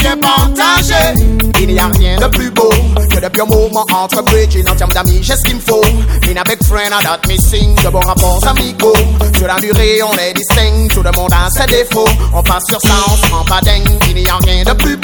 bien partagé. Il n'y a rien de plus beau que de purs moments entre bridges. En termes d'amis, j'ai ce qu'il me faut. In a big friend, that missing. De bons rapports amicaux. Sur la durée, on est distinct. Tout le monde a ses défauts. On passe sur ça, on se rend pas dingue. Il n'y a rien de plus